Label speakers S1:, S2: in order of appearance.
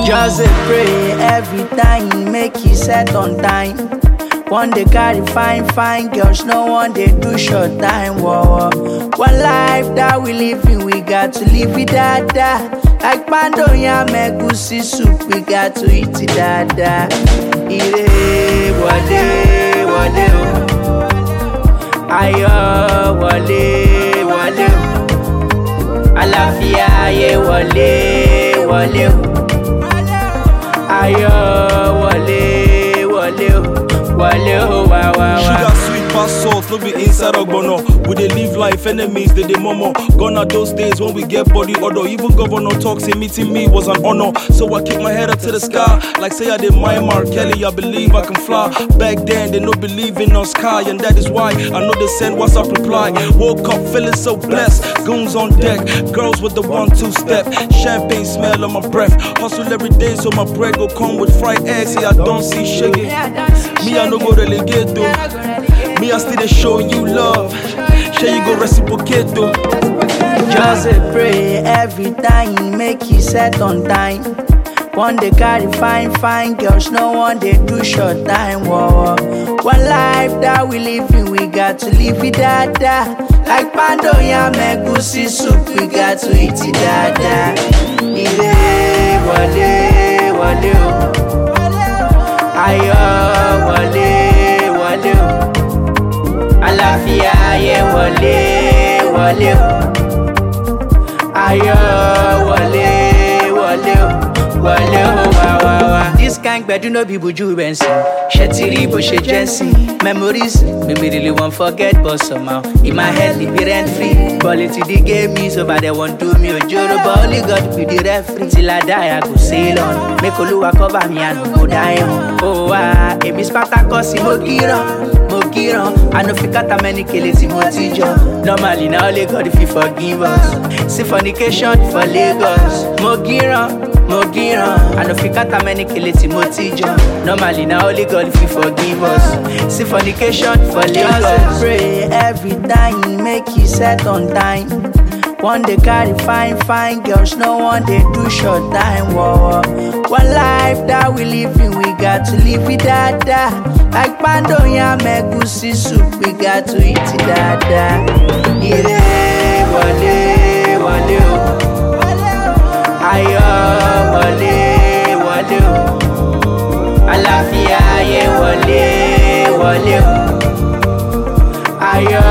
S1: Just a pray every time, make you set on time. One day carry fine girls, no one day do short time. Whoa. One life that we living, we got to live it dada. Like pando yam egusi soup, we got to eat it dada. Ire wale wale o, ayo wale wale o, alafia ye wale wale o, ayo wale wale o.
S2: Sugar sweet pass salt, no be inside ogbono. We dey live life, enemies they murmur. Gone are those days when we get body odor. Even governor talks, say meeting me was an honor. So I keep my head up to the sky, like say I did my Mark Kelly. I believe I can fly. Back then they no believe in us sky, and that is why I know they send WhatsApp reply. Woke up feeling so blessed, goons on deck, girls with the 1-2 step, champagne smell on my breath. Hustle every day so my bread go come with fried eggs. See I don't see shaking. Me I no go relegate though. Me I still dey show you love. Shall you go reciprocate though?
S1: Just a pray every time, make you set on time. One day carry fine girls, no one day do short time. Whoa. One life that we living, we got to live it dada. Like pando yam egusi soup, we got to eat it dada. Ire wale wale o, ayo wale wale o, alafia ye wale wale o, ayo wale wale o, wale o wa wa wa. This kind gbedu no be buju bensin, shetiri bo she jensin. Memories me really won't forget, but somehow in my head it be rent free. Quality the game is over, they won't do me a joro, but only God be the referee. Till I die I go sail on, make Oluwa cover me and go die on. Oh ah, it be Spartacus Mogiron. I know fi kata many keleti motijo. Normally now only God if you forgive us. See fornication for Lagos. Mogiron. I know fi kata many keleti motijo. Normally now only God if you forgive us. See fornication for Lagos. Just pray every time, make you set on time. One day carry fine girls, no one day do short time. Whoa. One life that we living, we got to live it dada. Like pando yam egusi soup, we got to eat it dada. Ire wale wale o, ayo wale wale o, alafia ye wale wale o, ayo